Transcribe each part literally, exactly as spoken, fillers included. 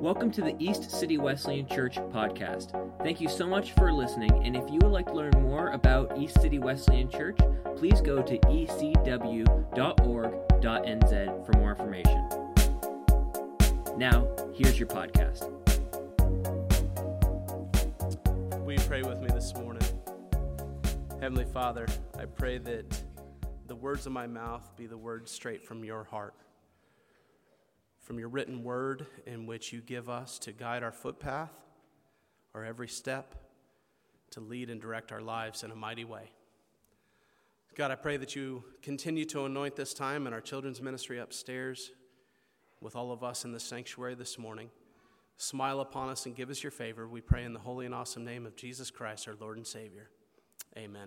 Welcome to the East City Wesleyan Church podcast. Thank you so much for listening, and if you would like to learn more about East City Wesleyan Church, please go to e c w dot org dot n z for more information. Now, here's your podcast. Will you pray with me this morning? Heavenly Father, I pray that the words of my mouth be the words straight from your heart, from your written word in which you give us to guide our footpath, our every step, to lead and direct our lives in a mighty way. God, I pray that you continue to anoint this time in our children's ministry upstairs with all of us in the sanctuary this morning. Smile upon us and give us your favor. We pray in the holy and awesome name of Jesus Christ, our Lord and Savior. Amen.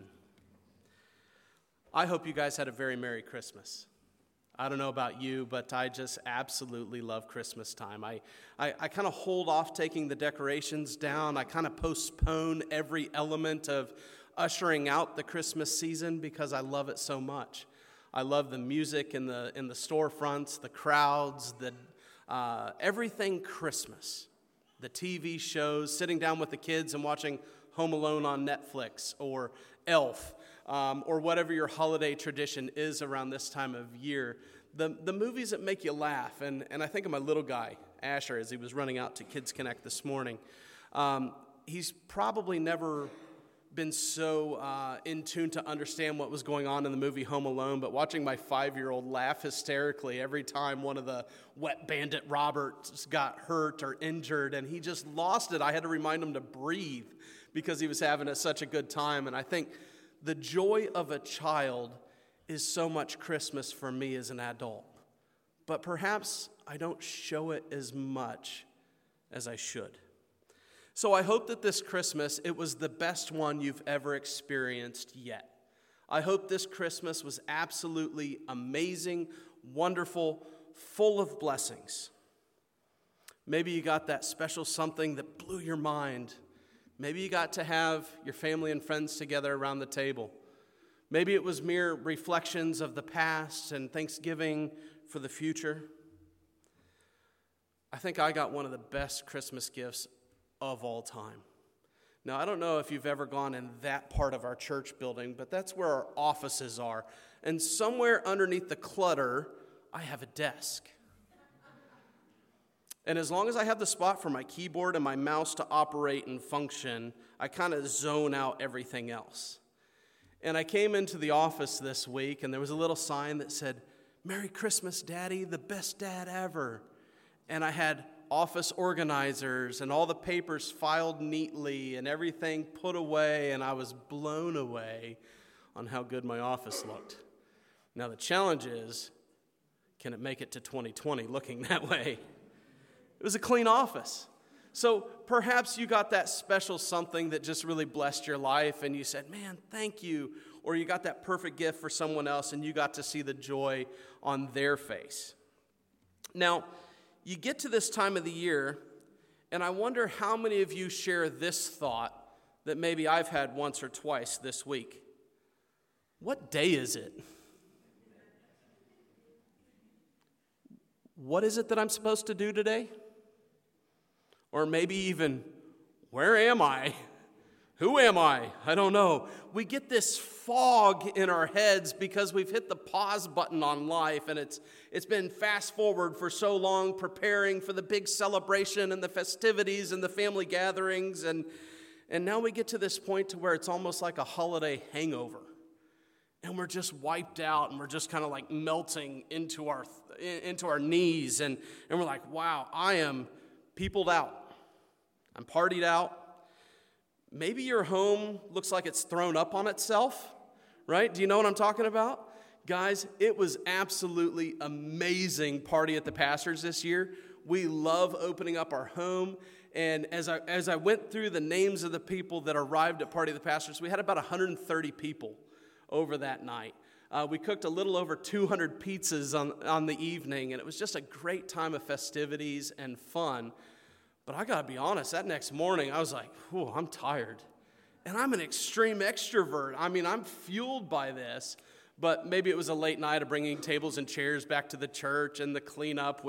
I hope you guys had a very Merry Christmas. I don't know about you, but I just absolutely love Christmas time. I, I, I kind of hold off taking the decorations down. I kind of postpone every element of ushering out the Christmas season because I love it so much. I love the music in the in the storefronts, the crowds, the uh, everything Christmas. The T V shows, sitting down with the kids and watching Home Alone on Netflix or Elf. Um, or whatever your holiday tradition is around this time of year, the, the movies that make you laugh. And, and I think of my little guy, Asher, as he was running out to Kids Connect this morning. Um, he's probably never been so uh, in tune to understand what was going on in the movie Home Alone, but watching my five-year-old laugh hysterically every time one of the wet bandit Roberts got hurt or injured, and he just lost it. I had to remind him to breathe because he was having a, such a good time. And I think the joy of a child is so much Christmas for me as an adult. But perhaps I don't show it as much as I should. So I hope that this Christmas, it was the best one you've ever experienced yet. I hope this Christmas was absolutely amazing, wonderful, full of blessings. Maybe you got that special something that blew your mind. Maybe you got to have your family and friends together around the table. Maybe it was mere reflections of the past and thanksgiving for the future. I think I got one of the best Christmas gifts of all time. Now, I don't know if you've ever gone in that part of our church building, but that's where our offices are. And somewhere underneath the clutter, I have a desk. And as long as I have the spot for my keyboard and my mouse to operate and function, I kind of zone out everything else. And I came into the office this week, and there was a little sign that said, "Merry Christmas, Daddy, the best dad ever." And I had office organizers and all the papers filed neatly and everything put away, and I was blown away on how good my office looked. Now the challenge is, can it make it to twenty twenty looking that way? It was a clean office. So perhaps you got that special something that just really blessed your life and you said, "Man, thank you." Or you got that perfect gift for someone else and you got to see the joy on their face. Now, you get to this time of the year, and I wonder how many of you share this thought that maybe I've had once or twice this week. What day is it? What is it that I'm supposed to do today? Or maybe even, where am I? Who am I? I don't know. We get this fog in our heads because we've hit the pause button on life, and it's it's been fast forward for so long, preparing for the big celebration and the festivities and the family gatherings, and and now we get to this point to where it's almost like a holiday hangover. And we're just wiped out, and we're just kind of like melting into our into our knees, and, and we're like, wow, I am peopled out. I'm partied out. Maybe your home looks like it's thrown up on itself, right? Do you know what I'm talking about? Guys, it was absolutely amazing party at the Pastors this year. We love opening up our home. And as I as I went through the names of the people that arrived at Party of the Pastors, we had about one hundred thirty people over that night. Uh, we cooked a little over two hundred pizzas on, on the evening, and it was just a great time of festivities and fun. But I got to be honest, that next morning, I was like, whew, I'm tired. And I'm an extreme extrovert. I mean, I'm fueled by this. But maybe it was a late night of bringing tables and chairs back to the church and the cleanup, which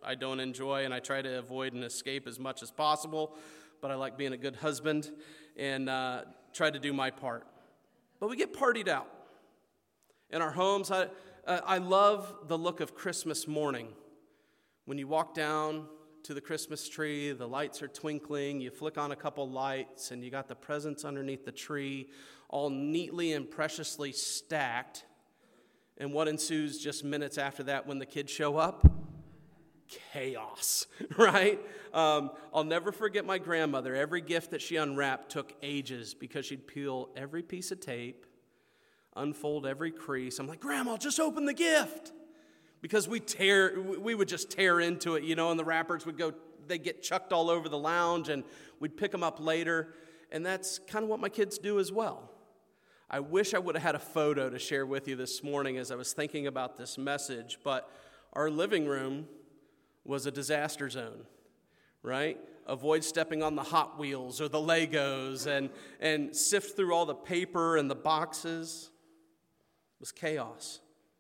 I don't enjoy, and I try to avoid and escape as much as possible, but I like being a good husband and uh, try to do my part. But we get partied out. In our homes, I, uh, I love the look of Christmas morning. When you walk down to the Christmas tree, the lights are twinkling, you flick on a couple lights, and you got the presents underneath the tree, all neatly and preciously stacked. And what ensues just minutes after that when the kids show up? Chaos, right? Um, I'll never forget my grandmother. Every gift that she unwrapped took ages because she'd peel every piece of tape, unfold every crease. I'm like, Grandma, just open the gift. Because we tear, we would just tear into it, you know, and the wrappers would go, they'd get chucked all over the lounge, and we'd pick them up later. And that's kind of what my kids do as well. I wish I would have had a photo to share with you this morning as I was thinking about this message, but our living room was a disaster zone, right? Avoid stepping on the Hot Wheels or the Legos and, and sift through all the paper and the boxes. It was chaos.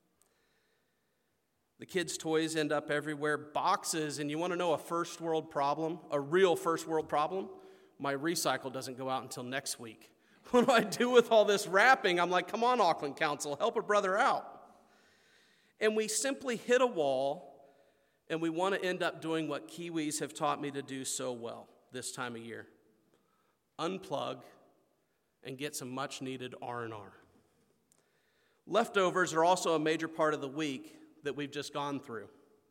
The kids' toys end up everywhere, boxes, and you want to know a first world problem, a real first world problem? My recycle doesn't go out until next week. What do I do with all this wrapping? I'm like, come on, Auckland Council, help a brother out. And we simply hit a wall, and we want to end up doing what Kiwis have taught me to do so well this time of year. Unplug and get some much-needed R and R. Leftovers are also a major part of the week that we've just gone through.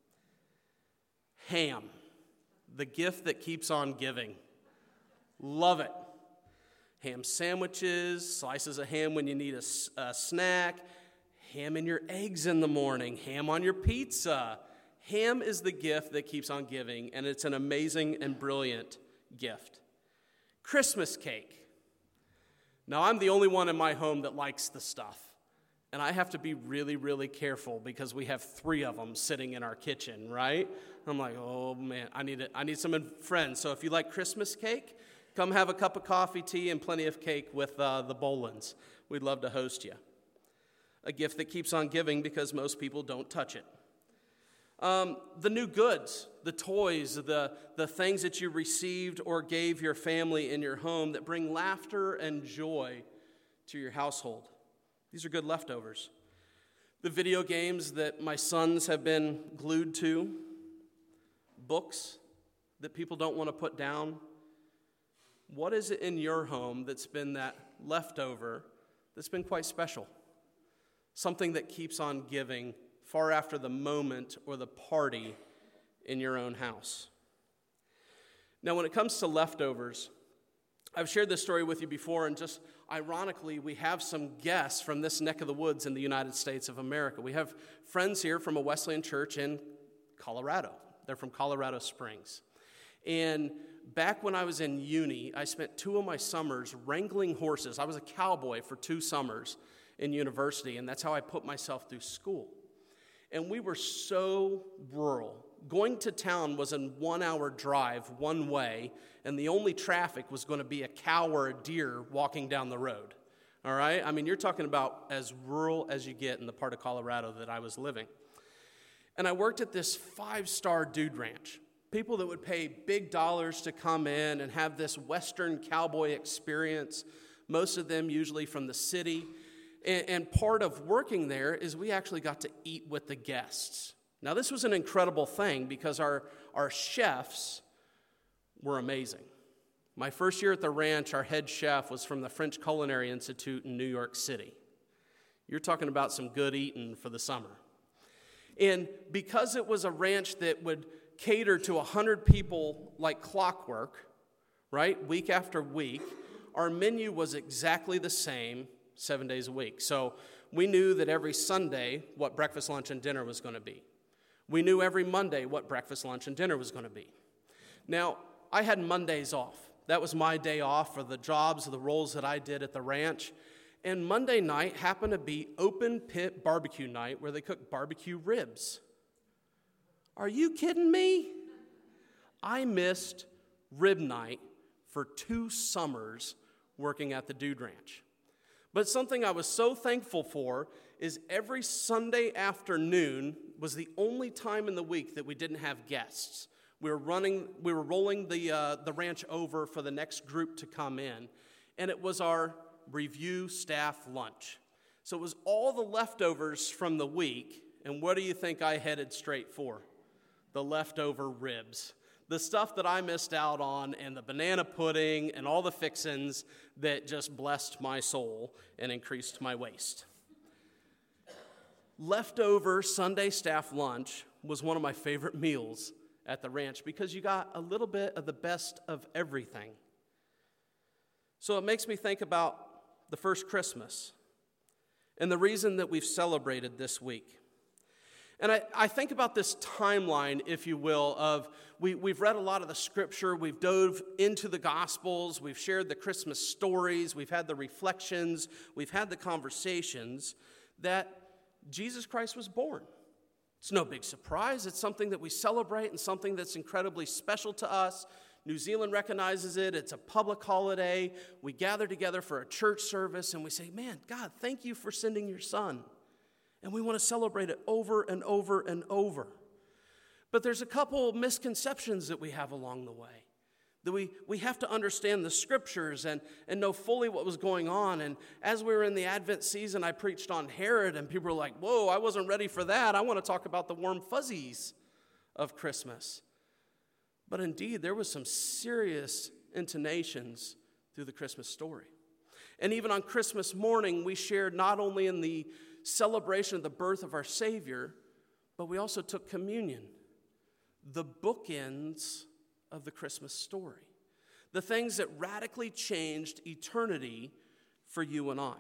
Ham, the gift that keeps on giving. Love it. Ham sandwiches, slices of ham when you need a, a snack, ham in your eggs in the morning, ham on your pizza. Ham is the gift that keeps on giving, and it's an amazing and brilliant gift. Christmas cake. Now, I'm the only one in my home that likes the stuff, and I have to be really, really careful because we have three of them sitting in our kitchen, right? I'm like, oh, man, I need it. I need some friends. So if you like Christmas cake, come have a cup of coffee, tea, and plenty of cake with uh, the Bolins. We'd love to host you. A gift that keeps on giving because most people don't touch it. Um, the new goods, the toys, the, the things that you received or gave your family in your home that bring laughter and joy to your household. These are good leftovers. The video games that my sons have been glued to, books that people don't want to put down. What is it in your home that's been that leftover that's been quite special? Something that keeps on giving far after the moment or the party in your own house. Now, when it comes to leftovers, I've shared this story with you before, and just ironically, we have some guests from this neck of the woods in the United States of America. We have friends here from a Wesleyan church in Colorado. They're from Colorado Springs. And back when I was in uni, I spent two of my summers wrangling horses. I was a cowboy for two summers in university, and that's how I put myself through school. And we were so rural. Going to town was a one-hour drive one way, and the only traffic was going to be a cow or a deer walking down the road. All right? I mean, you're talking about as rural as you get in the part of Colorado that I was living. And I worked at this five-star dude ranch. People that would pay big dollars to come in and have this Western cowboy experience, most of them usually from the city. And, and part of working there is we actually got to eat with the guests. Now, this was an incredible thing because our, our chefs were amazing. My first year at the ranch, our head chef was from the French Culinary Institute in New York City. You're talking about some good eating for the summer. And because it was a ranch that would cater to one hundred people like clockwork, right, week after week, our menu was exactly the same seven days a week. So we knew that every Sunday what breakfast, lunch, and dinner was going to be. We knew every Monday what breakfast, lunch, and dinner was going to be. Now, I had Mondays off. That was my day off for the jobs, the roles that I did at the ranch. And Monday night happened to be open pit barbecue night where they cooked barbecue ribs. Are you kidding me? I missed rib night for two summers working at the Dude Ranch. But something I was so thankful for is every Sunday afternoon, was the only time in the week that we didn't have guests. We were running, we were rolling the uh, the ranch over for the next group to come in, and it was our review staff lunch. So it was all the leftovers from the week, and what do you think I headed straight for? The leftover ribs. The stuff that I missed out on, and the banana pudding, and all the fixins that just blessed my soul and increased my waist. Leftover Sunday staff lunch was one of my favorite meals at the ranch because you got a little bit of the best of everything. So it makes me think about the first Christmas and the reason that we've celebrated this week. And I, I think about this timeline, if you will, of we, we've read a lot of the scripture, we've dove into the Gospels, we've shared the Christmas stories, we've had the reflections, we've had the conversations that Jesus Christ was born. It's no big surprise. It's something that we celebrate and something that's incredibly special to us. New Zealand recognizes it. It's a public holiday. We gather together for a church service and we say, man, God, thank you for sending your son. And we want to celebrate it over and over and over. But there's a couple misconceptions that we have along the way. That we, we have to understand the scriptures and, and know fully what was going on. And as we were in the Advent season, I preached on Herod, and people were like, whoa, I wasn't ready for that. I want to talk about the warm fuzzies of Christmas. But indeed, there was some serious intonations through the Christmas story. And even on Christmas morning, we shared not only in the celebration of the birth of our Savior, but we also took communion, the bookends of the Christmas story, the things that radically changed eternity for you and I.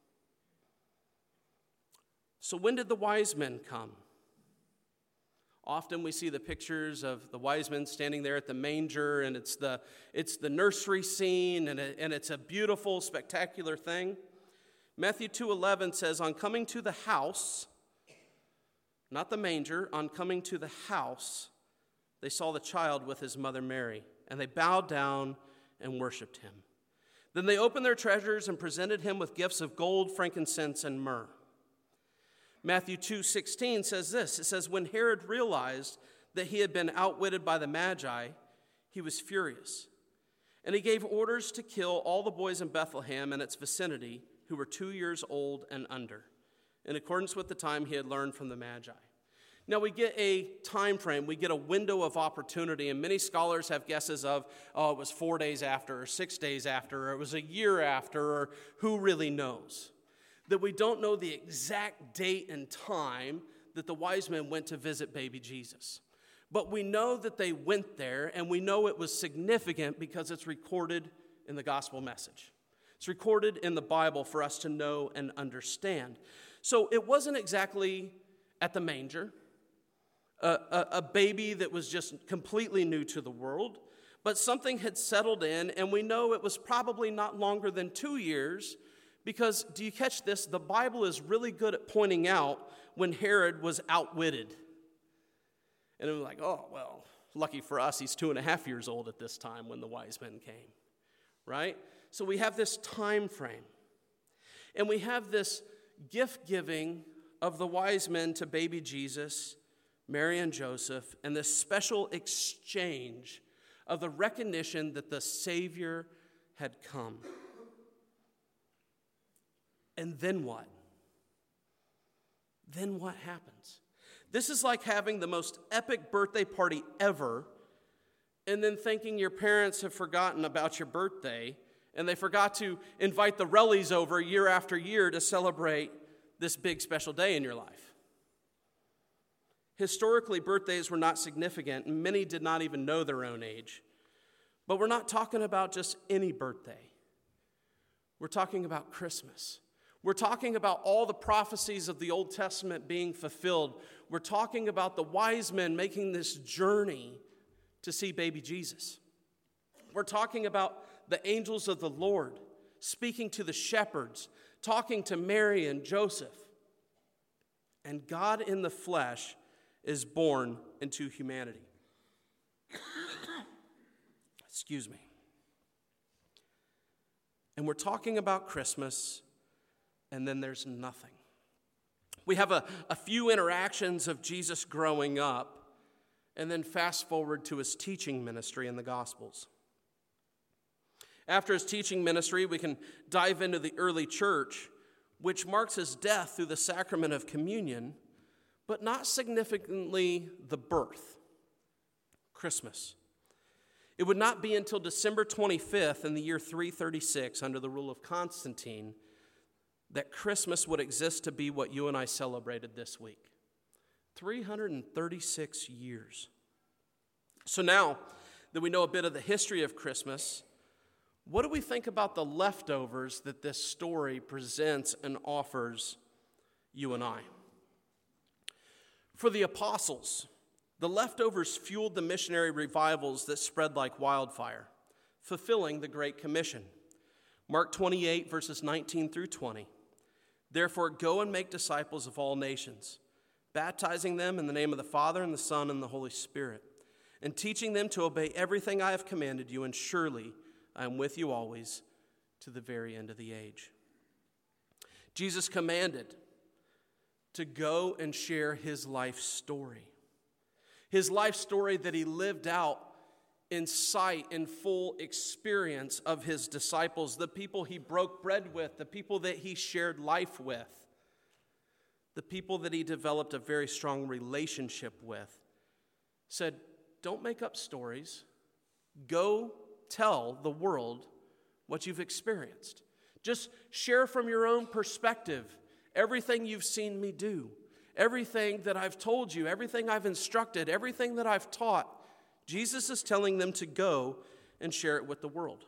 So when did the wise men come? Often we see the pictures of the wise men standing there at the manger, and it's the it's the nursery scene, and, it, and it's a beautiful, spectacular thing. Matthew two eleven says, on coming to the house, not the manger, on coming to the house, they saw the child with his mother Mary, and they bowed down and worshiped him. Then they opened their treasures and presented him with gifts of gold, frankincense, and myrrh. Matthew two sixteen says this. It says, when Herod realized that he had been outwitted by the Magi, he was furious. And he gave orders to kill all the boys in Bethlehem and its vicinity who were two years old and under, in accordance with the time he had learned from the Magi. Now, we get a time frame, we get a window of opportunity, and many scholars have guesses of, oh, it was four days after, or six days after, or it was a year after, or who really knows. That we don't know the exact date and time that the wise men went to visit baby Jesus. But we know that they went there, and we know it was significant because it's recorded in the gospel message. It's recorded in the Bible for us to know and understand. So it wasn't exactly at the manger, A, a, a baby that was just completely new to the world, but something had settled in, and we know it was probably not longer than two years because, do you catch this? The Bible is really good at pointing out when Herod was outwitted. And it was like, oh, well, lucky for us, he's two and a half years old at this time when the wise men came, right? So we have this time frame, and we have this gift giving of the wise men to baby Jesus, Mary and Joseph, and this special exchange of the recognition that the Savior had come. And then what? Then what happens? This is like having the most epic birthday party ever, and then thinking your parents have forgotten about your birthday, and they forgot to invite the Rellies over year after year to celebrate this big special day in your life. Historically, birthdays were not significant, and many did not even know their own age. But we're not talking about just any birthday. We're talking about Christmas. We're talking about all the prophecies of the Old Testament being fulfilled. We're talking about the wise men making this journey to see baby Jesus. We're talking about the angels of the Lord speaking to the shepherds, talking to Mary and Joseph. And God in the flesh is born into humanity. Excuse me. And we're talking about Christmas, and then there's nothing. We have a, a few interactions of Jesus growing up, and then fast forward to his teaching ministry in the Gospels. After his teaching ministry, we can dive into the early church, which marks his death through the sacrament of communion, but not significantly the birth, Christmas. It would not be until December twenty-fifth in the year three thirty-six, under the rule of Constantine, that Christmas would exist to be what you and I celebrated this week. three hundred thirty-six years. So now that we know a bit of the history of Christmas, what do we think about the leftovers that this story presents and offers you and I? For the apostles, the leftovers fueled the missionary revivals that spread like wildfire, fulfilling the Great Commission. Mark twenty-eight, verses nineteen through twenty. Therefore, go and make disciples of all nations, baptizing them in the name of the Father and the Son and the Holy Spirit, and teaching them to obey everything I have commanded you, and surely I am with you always to the very end of the age. Jesus commanded to go and share his life story. His life story that he lived out in sight, in full experience of his disciples, the people he broke bread with, the people that he shared life with, the people that he developed a very strong relationship with. Said, don't make up stories. Go tell the world what you've experienced. Just share from your own perspective everything you've seen me do, everything that I've told you, everything I've instructed, everything that I've taught. Jesus is telling them to go and share it with the world.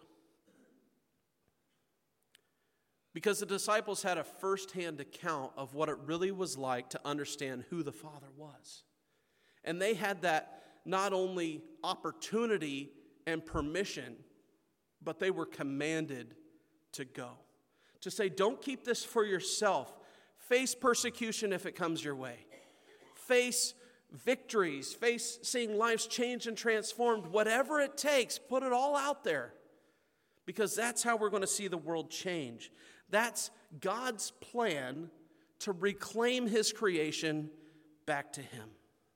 Because the disciples had a firsthand account of what it really was like to understand who the Father was. And they had that not only opportunity and permission, but they were commanded to go. To say, don't keep this for yourself. Face persecution if it comes your way. Face victories. Face seeing lives changed and transformed. Whatever it takes, put it all out there. Because that's how we're going to see the world change. That's God's plan to reclaim his creation back to him.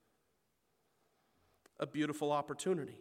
A beautiful opportunity.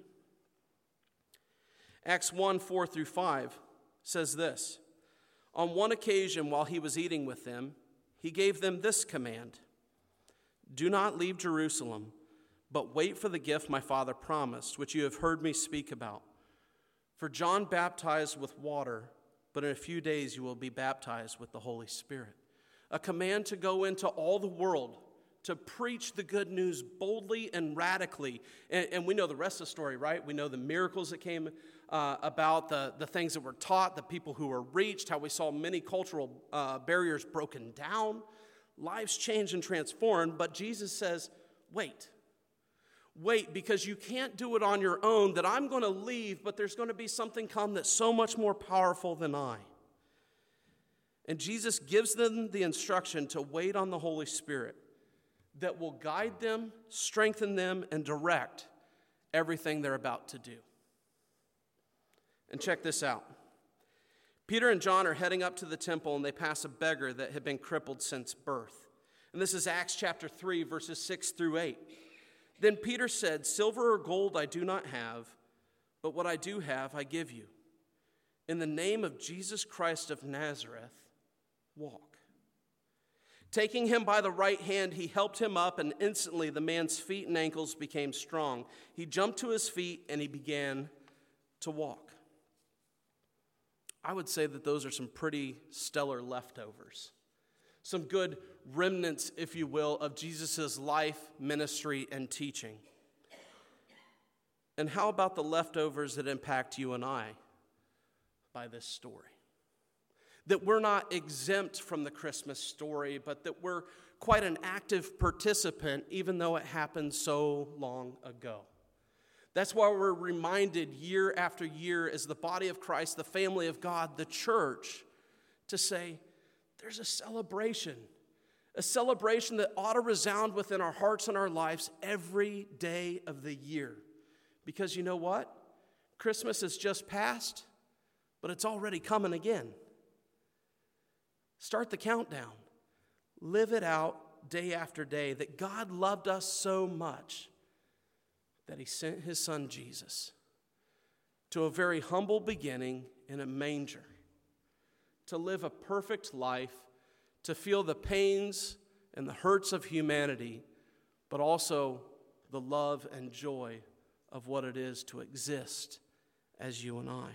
Acts one, four through five says this. On one occasion, while he was eating with them, he gave them this command. Do not leave Jerusalem, but wait for the gift my Father promised, which you have heard me speak about. For John baptized with water, but in a few days you will be baptized with the Holy Spirit. A command to go into all the world, to preach the good news boldly and radically. And, and we know the rest of the story, right? We know the miracles that came uh, about, the, the things that were taught, the people who were reached, how we saw many cultural uh, barriers broken down, lives changed and transformed. But Jesus says, wait. Wait, because you can't do it on your own, that I'm going to leave, but there's going to be something come that's so much more powerful than I. And Jesus gives them the instruction to wait on the Holy Spirit that will guide them, strengthen them, and direct everything they're about to do. And check this out. Peter and John are heading up to the temple, and they pass a beggar that had been crippled since birth. And this is Acts chapter three, verses six through eight. Then Peter said, silver or gold I do not have, but what I do have I give you. In the name of Jesus Christ of Nazareth, walk. Taking him by the right hand, he helped him up, and instantly the man's feet and ankles became strong. He jumped to his feet, and he began to walk. I would say that those are some pretty stellar leftovers. Some good remnants, if you will, of Jesus' life, ministry, and teaching. And how about the leftovers that impact you and I by this story? That we're not exempt from the Christmas story, but that we're quite an active participant, even though it happened so long ago. That's why we're reminded year after year as the body of Christ, the family of God, the church, to say, there's a celebration. A celebration that ought to resound within our hearts and our lives every day of the year. Because you know what? Christmas has just passed, but it's already coming again. Start the countdown. Live it out day after day that God loved us so much that he sent his son Jesus to a very humble beginning in a manger, to live a perfect life, to feel the pains and the hurts of humanity, but also the love and joy of what it is to exist as you and I.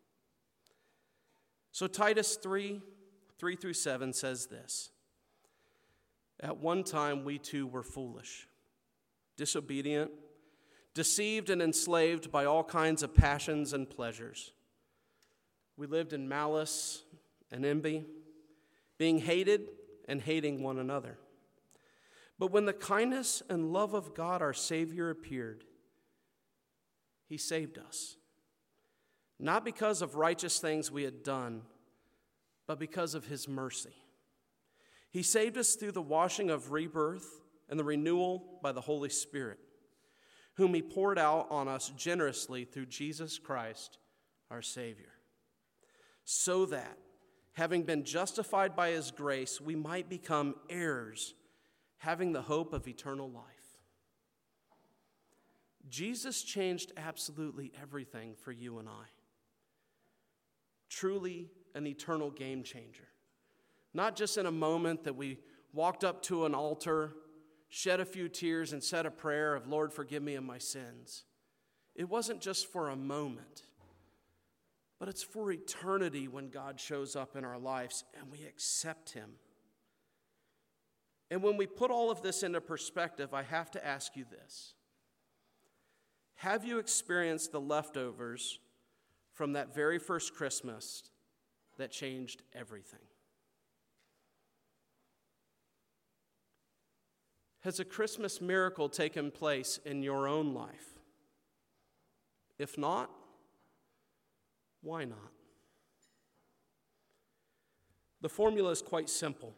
So Titus three, three through seven says this: "At one time we too were foolish, disobedient, deceived and enslaved by all kinds of passions and pleasures. We lived in malice and envy, being hated and hating one another. But when the kindness and love of God our Savior appeared, he saved us, not because of righteous things we had done, but because of his mercy. He saved us through the washing of rebirth and the renewal by the Holy Spirit, whom he poured out on us generously through Jesus Christ, our Savior, so that, having been justified by his grace, we might become heirs, having the hope of eternal life." Jesus changed absolutely everything for you and I. Truly an eternal game changer. Not just in a moment that we walked up to an altar, shed a few tears, and said a prayer of, "Lord, forgive me of my sins." It wasn't just for a moment, but it's for eternity when God shows up in our lives and we accept him. And when we put all of this into perspective, I have to ask you this: have you experienced the leftovers from that very first Christmas that changed everything? Has a Christmas miracle taken place in your own life? If not, why not? The formula is quite simple.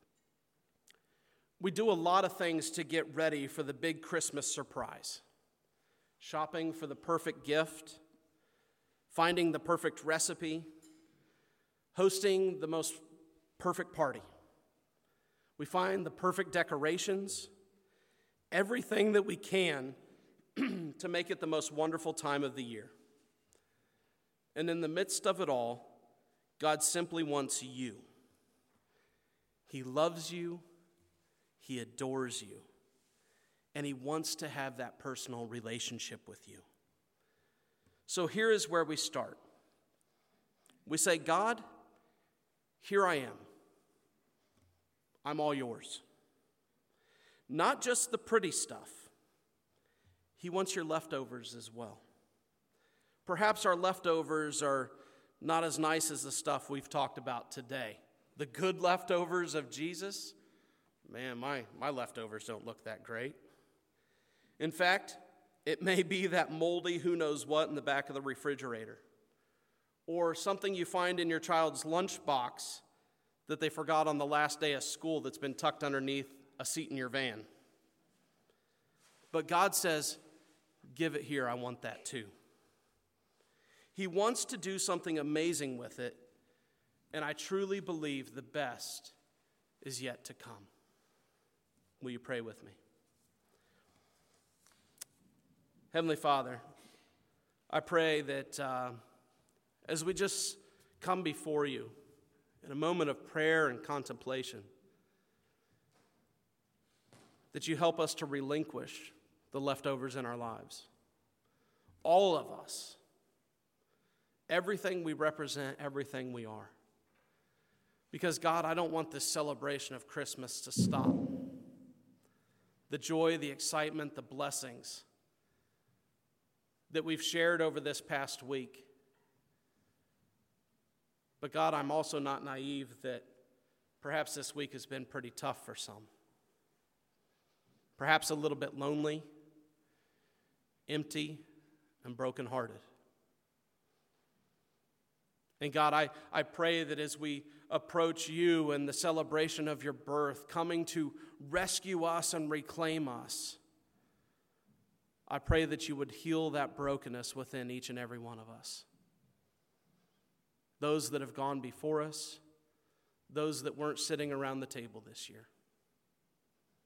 We do a lot of things to get ready for the big Christmas surprise. Shopping for the perfect gift, finding the perfect recipe, hosting the most perfect party. We find the perfect decorations, everything that we can to make it the most wonderful time of the year. And in the midst of it all, God simply wants you. He loves you, he adores you, and he wants to have that personal relationship with you. So here is where we start. We say, "God, here I am. I'm all yours." Not just the pretty stuff. He wants your leftovers as well. Perhaps our leftovers are not as nice as the stuff we've talked about today. The good leftovers of Jesus, man, my, my leftovers don't look that great. In fact, it may be that moldy who knows what in the back of the refrigerator, or something you find in your child's lunchbox that they forgot on the last day of school that's been tucked underneath a seat in your van. But God says, "Give it here, I want that too." He wants to do something amazing with it, and I truly believe the best is yet to come. Will you pray with me? Heavenly Father, I pray that uh, as we just come before you in a moment of prayer and contemplation, that you help us to relinquish the leftovers in our lives. All of us. Everything we represent, everything we are. Because, God, I don't want this celebration of Christmas to stop. The joy, the excitement, the blessings that we've shared over this past week. But, God, I'm also not naive that perhaps this week has been pretty tough for some. Perhaps a little bit lonely, empty, and brokenhearted. And God, I, I pray that as we approach you and the celebration of your birth, coming to rescue us and reclaim us, I pray that you would heal that brokenness within each and every one of us. Those that have gone before us, those that weren't sitting around the table this year.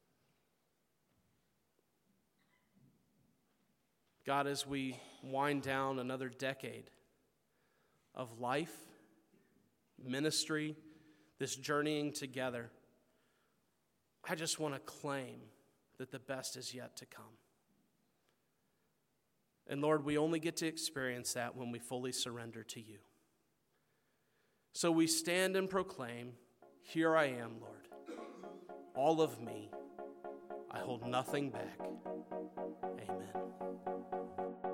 God, as we wind down another decade of life, ministry, this journeying together, I just want to claim that the best is yet to come. And Lord, we only get to experience that when we fully surrender to you. So we stand and proclaim, here I am, Lord. All of me. I hold nothing back. Amen.